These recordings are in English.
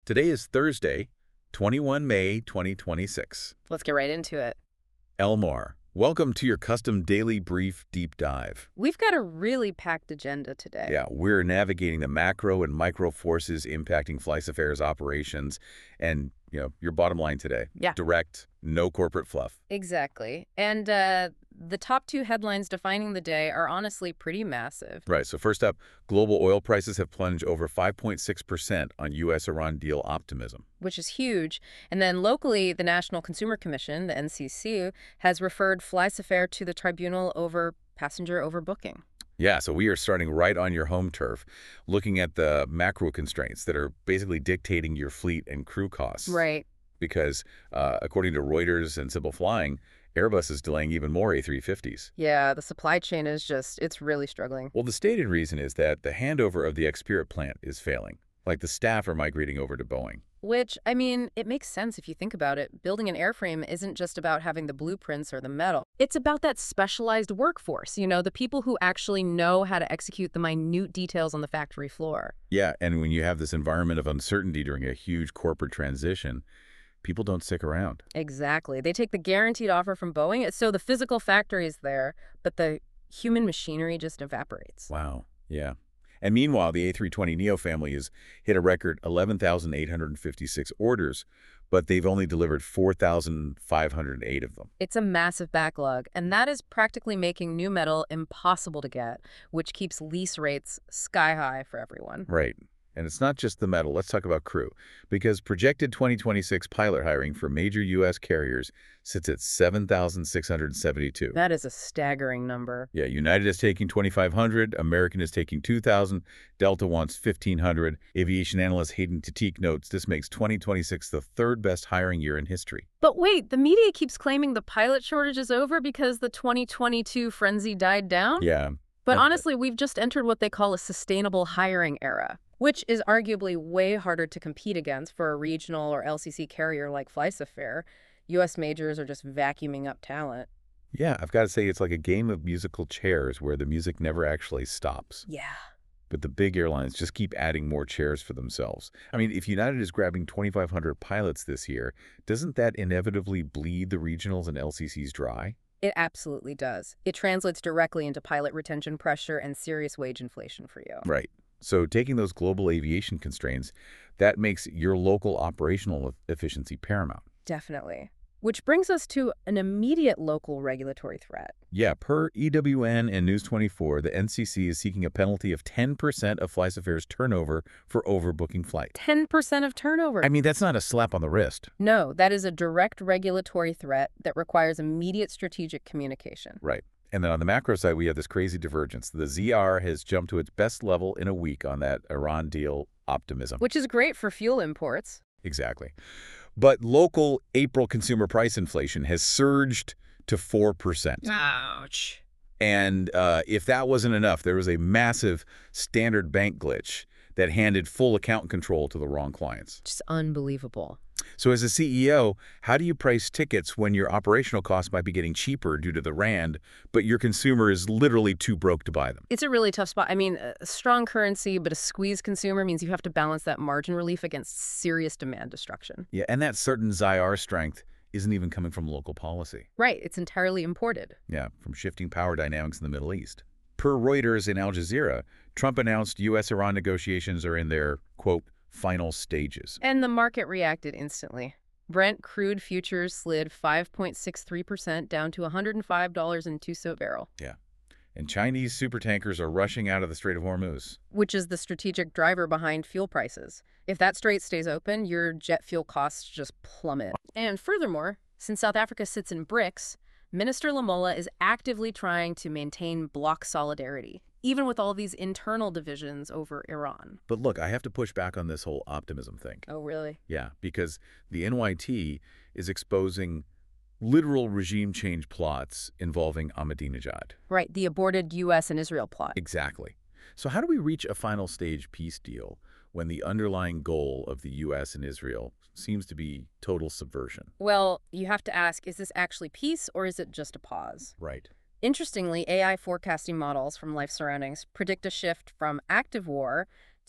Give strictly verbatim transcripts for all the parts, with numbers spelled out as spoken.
Today is Thursday, twenty-first of May, twenty twenty-six. Let's get right into it. Elmar, welcome to your custom daily brief deep dive. We've got a really packed agenda today. Yeah, we're navigating the macro and micro forces impacting FlySafair's operations and, you know, your bottom line today. Yeah. Direct, no corporate fluff. Exactly. And uh, the top two headlines defining the day are honestly pretty massive. Right, so first up, global oil prices have plunged over five point six percent on U S Iran deal optimism. Which is huge. And then locally, the National Consumer Commission, the N C C, has referred FlySafair to the tribunal over passenger overbooking. Yeah, so we are starting right on your home turf, looking at the macro constraints that are basically dictating your fleet and crew costs. Right. Because uh, according to Reuters and Simple Flying, Airbus is delaying even more A three fifties. Yeah, the supply chain is just, it's really struggling. Well, the stated reason is that the handover of the X-Spirit plant is failing. Like the staff are migrating over to Boeing. Which, I mean, it makes sense if you think about it. Building an airframe isn't just about having the blueprints or the metal. It's about that specialized workforce, you know, the people who actually know how to execute the minute details on the factory floor. Yeah, and when you have this environment of uncertainty during a huge corporate transition, people don't stick around. Exactly. They take the guaranteed offer from Boeing, so the physical factory is there, but the human machinery just evaporates. Wow, yeah. And meanwhile, the A three twenty neo family has hit a record eleven thousand eight hundred fifty-six orders, but they've only delivered four thousand five hundred eight of them. It's a massive backlog, and that is practically making new metal impossible to get, which keeps lease rates sky high for everyone. Right. And it's not just the metal. Let's talk about crew. Because projected twenty twenty-six pilot hiring for major U S carriers sits at seven thousand six hundred seventy-two. That is a staggering number. Yeah, United is taking twenty-five hundred, American is taking two thousand, Delta wants fifteen hundred. Aviation analyst Hayden Tatik notes this makes twenty twenty-six the third best hiring year in history. But wait, the media keeps claiming the pilot shortage is over because the twenty twenty-two frenzy died down? Yeah. But honestly, we've just entered what they call a sustainable hiring era, which is arguably way harder to compete against for a regional or L C C carrier like FlySafair. U S majors are just vacuuming up talent. Yeah, I've got to say it's like a game of musical chairs where the music never actually stops. Yeah. But the big airlines just keep adding more chairs for themselves. I mean, if United is grabbing twenty-five hundred pilots this year, doesn't that inevitably bleed the regionals and L C Cs dry? It absolutely does. It translates directly into pilot retention pressure and serious wage inflation for you. Right. So taking those global aviation constraints, that makes your local operational efficiency paramount. Definitely. Which brings us to an immediate local regulatory threat. Yeah, per E W N and News twenty-four, the N C C is seeking a penalty of ten percent of FlySafair's turnover for overbooking flights. ten percent of turnover. I mean, that's not a slap on the wrist. No, that is a direct regulatory threat that requires immediate strategic communication. Right. And then on the macro side, we have this crazy divergence. The Z R has jumped to its best level in a week on that Iran deal optimism. Which is great for fuel imports. Exactly. But local April consumer price inflation has surged to four percent. Ouch. And uh, if that wasn't enough, there was a massive standard bank glitch that handed full account control to the wrong clients. Just unbelievable. So as a C E O, how do you price tickets when your operational costs might be getting cheaper due to the rand, but your consumer is literally too broke to buy them? It's a really tough spot. I mean, a strong currency, but a squeezed consumer means you have to balance that margin relief against serious demand destruction. Yeah, and that certain Z R strength isn't even coming from local policy. Right, it's entirely imported. Yeah, from shifting power dynamics in the Middle East. Per Reuters and Al Jazeera, Trump announced U S Iran negotiations are in their, quote, final stages. And the market reacted instantly. Brent crude futures slid five point six three percent down to one hundred five dollars and two cents a barrel. Yeah. And Chinese supertankers are rushing out of the Strait of Hormuz. Which is the strategic driver behind fuel prices. If that strait stays open, your jet fuel costs just plummet. And furthermore, since South Africa sits in BRICS, Minister Lamola is actively trying to maintain bloc solidarity, even with all these internal divisions over Iran. But look, I have to push back on this whole optimism thing. Oh, really? Yeah, because the N Y T is exposing literal regime change plots involving Ahmadinejad. Right, the aborted U S and Israel plot. Exactly. So how do we reach a final stage peace deal when the underlying goal of the U S and Israel seems to be total subversion? Well, you have to ask, is this actually peace or is it just a pause? Right. Interestingly, A I forecasting models from Life Surroundings predict a shift from active war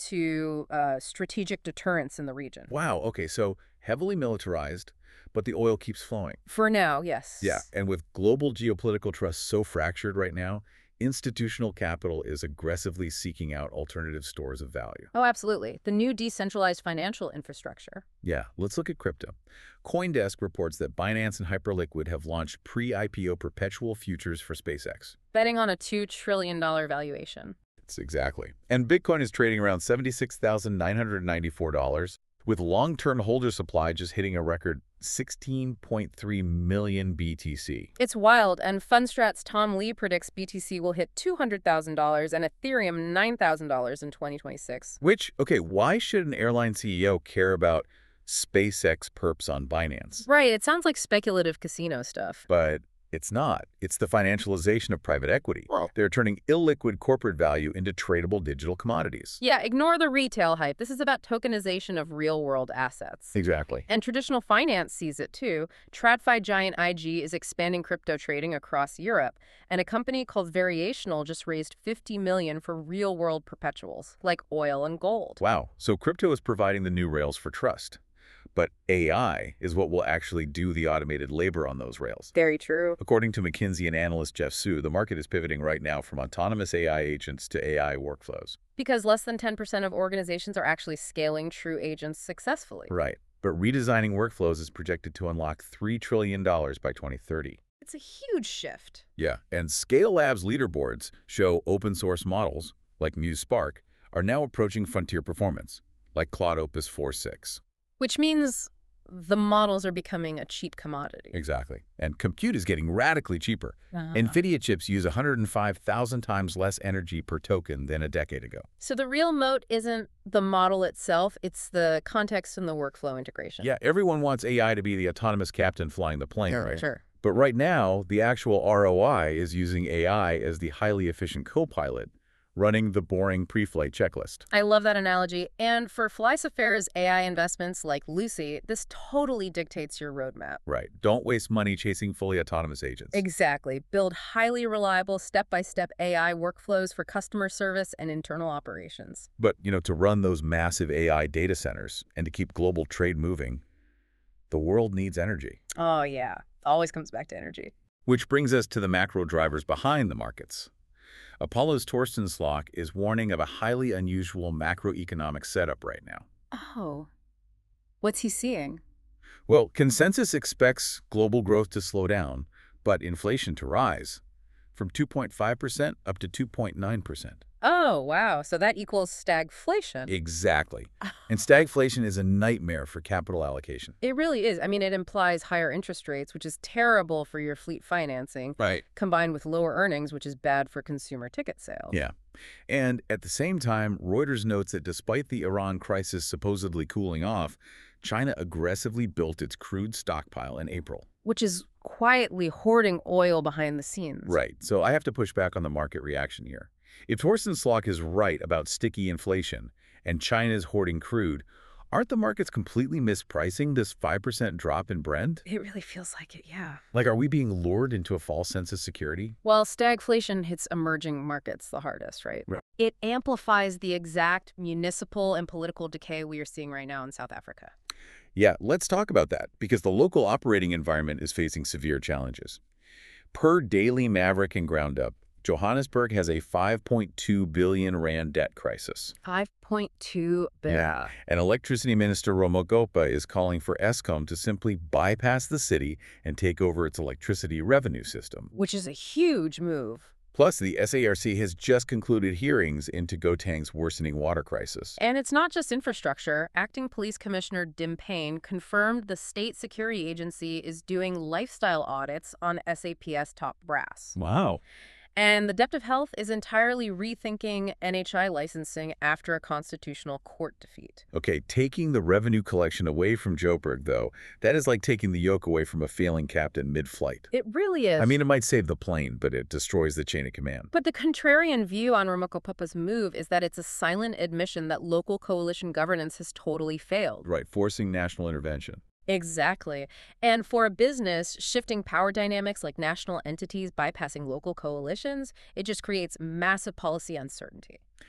to uh, strategic deterrence in the region. Wow, okay, so heavily militarized, but the oil keeps flowing. For now, yes. Yeah, and with global geopolitical trust so fractured right now, institutional capital is aggressively seeking out alternative stores of value. Oh, absolutely. The new decentralized financial infrastructure. Yeah, let's look at crypto. CoinDesk reports that Binance and Hyperliquid have launched pre-I P O perpetual futures for SpaceX. Betting on a two trillion dollars valuation. It's exactly. And Bitcoin is trading around seventy-six thousand nine hundred ninety-four dollars, with long-term holder supply just hitting a record sixteen point three million B T C. It's wild, and Fundstrat's Tom Lee predicts B T C will hit two hundred thousand dollars and Ethereum nine thousand dollars in twenty twenty-six. Which, okay, why should an airline C E O care about SpaceX perps on Binance? Right, it sounds like speculative casino stuff. But it's not. It's the financialization of private equity. Wow. They're turning illiquid corporate value into tradable digital commodities. Yeah, ignore the retail hype. This is about tokenization of real-world assets. Exactly. And traditional finance sees it too. TradFi giant I G is expanding crypto trading across Europe, and a company called Variational just raised fifty million dollars for real-world perpetuals, like oil and gold. Wow. So crypto is providing the new rails for trust. But A I is what will actually do the automated labor on those rails. Very true. According to McKinsey and analyst Jeff Su, the market is pivoting right now from autonomous A I agents to A I workflows. Because less than ten percent of organizations are actually scaling true agents successfully. Right. But redesigning workflows is projected to unlock three trillion dollars by twenty thirty. It's a huge shift. Yeah, and Scale Labs leaderboards show open source models, like Muse Spark, are now approaching frontier performance, like Claude Opus four point six. Which means the models are becoming a cheap commodity. Exactly. And compute is getting radically cheaper. Uh-huh. NVIDIA chips use one hundred five thousand times less energy per token than a decade ago. So the real moat isn't the model itself, it's the context and the workflow integration. Yeah, everyone wants A I to be the autonomous captain flying the plane, Sure, right? sure. But right now, the actual R O I is using A I as the highly efficient co-pilot, running the boring pre-flight checklist. I love that analogy. And for Flysafair's A I investments like Lucy, this totally dictates your roadmap. Right. Don't waste money chasing fully autonomous agents. Exactly. Build highly reliable step-by-step A I workflows for customer service and internal operations. But, you know, to run those massive A I data centers and to keep global trade moving, the world needs energy. Oh, yeah. Always comes back to energy. Which brings us to the macro drivers behind the markets. Apollo's Torsten Slok is warning of a highly unusual macroeconomic setup right now. Oh. What's he seeing? Well, consensus expects global growth to slow down, but inflation to rise from two point five percent up to two point nine percent. Oh, wow. So that equals stagflation. Exactly. And stagflation is a nightmare for capital allocation. It really is. I mean, it implies higher interest rates, which is terrible for your fleet financing, Right. combined with lower earnings, which is bad for consumer ticket sales. Yeah. And at the same time, Reuters notes that despite the Iran crisis supposedly cooling off, China aggressively built its crude stockpile in April. Which is quietly hoarding oil behind the scenes. Right. So I have to push back on the market reaction here. If Torsten Slok is right about sticky inflation and China's hoarding crude, aren't the markets completely mispricing this five percent drop in Brent? It really feels like it, yeah. Like, are we being lured into a false sense of security? Well, stagflation hits emerging markets the hardest, right? Right. It amplifies the exact municipal and political decay we are seeing right now in South Africa. Yeah, let's talk about that, because the local operating environment is facing severe challenges. Per Daily Maverick and Groundup, Johannesburg has a five point two billion rand debt crisis. five point two billion. Yeah. And Electricity Minister Romogopa is calling for Eskom to simply bypass the city and take over its electricity revenue system. Which is a huge move. Plus, the S A R C has just concluded hearings into Gauteng's worsening water crisis. And it's not just infrastructure. Acting Police Commissioner Dim Payne confirmed the state security agency is doing lifestyle audits on S A P S top brass. Wow. And the Depth of Health is entirely rethinking N H I licensing after a constitutional court defeat. Okay, taking the revenue collection away from Joburg, though, that is like taking the yoke away from a failing captain mid-flight. It really is. I mean, it might save the plane, but it destroys the chain of command. But the contrarian view on Ramokopapa's move is that it's a silent admission that local coalition governance has totally failed. Right, forcing national intervention. Exactly. And for a business, shifting power dynamics like national entities bypassing local coalitions, it just creates massive policy uncertainty.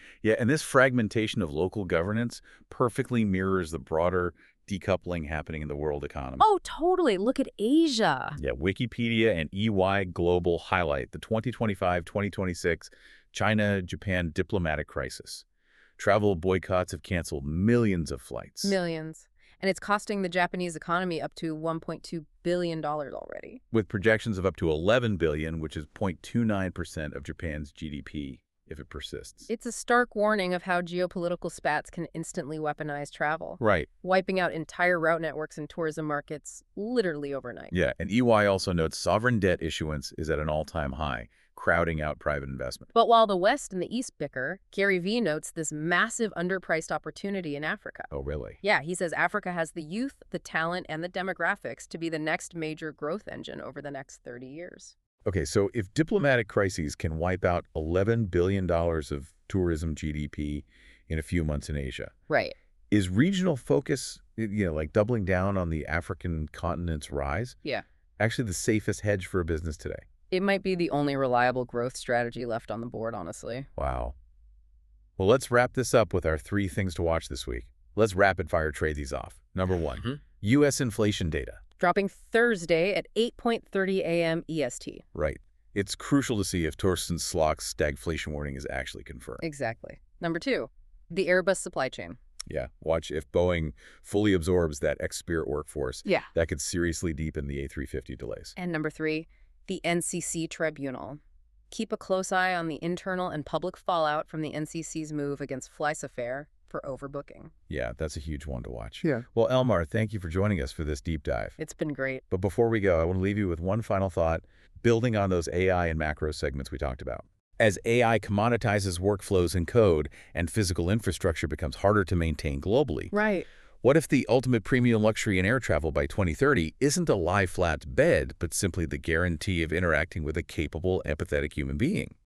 Yeah, and this fragmentation of local governance perfectly mirrors the broader decoupling happening in the world economy. Oh, totally. Look at Asia. Yeah, Wikipedia and E Y Global highlight the twenty twenty-five twenty twenty-six China-Japan diplomatic crisis. Travel boycotts have canceled millions of flights. Millions. And it's costing the Japanese economy up to one point two billion dollars already. With projections of up to eleven billion dollars, which is zero point two nine percent of Japan's G D P if it persists. It's a stark warning of how geopolitical spats can instantly weaponize travel, Right. wiping out entire route networks and tourism markets literally overnight. Yeah, and E Y also notes sovereign debt issuance is at an all-time high, crowding out private investment. But while the West and the East bicker, Gary Vee notes this massive underpriced opportunity in Africa. Oh, really? Yeah, he says Africa has the youth, the talent, and the demographics to be the next major growth engine over the next thirty years. Okay, so if diplomatic crises can wipe out eleven billion dollars of tourism G D P in a few months in Asia, Right. is regional focus, you know, like doubling down on the African continent's rise, Yeah. actually the safest hedge for a business today? It might be the only reliable growth strategy left on the board, honestly. Wow. Well, let's wrap this up with our three things to watch this week. Let's rapid-fire trade these off. Number one, Mhm. U S inflation data. Dropping Thursday at eight thirty a m E S T. Right. It's crucial to see if Torsten Slok's stagflation warning is actually confirmed. Exactly. Number two, the Airbus supply chain. Yeah, watch if Boeing fully absorbs that ex-Spirit workforce. Yeah. That could seriously deepen the A three fifty delays. And number three, the N C C Tribunal. Keep a close eye on the internal and public fallout from the N C C's move against Flysafair for overbooking. Yeah, that's a huge one to watch. Yeah. Well, Elmar, thank you for joining us for this deep dive. It's been great. But before we go, I want to leave you with one final thought, building on those A I and macro segments we talked about. As A I commoditizes workflows and code and physical infrastructure becomes harder to maintain globally, Right. what if the ultimate premium luxury in air travel by twenty thirty isn't a lie-flat bed, but simply the guarantee of interacting with a capable, empathetic human being?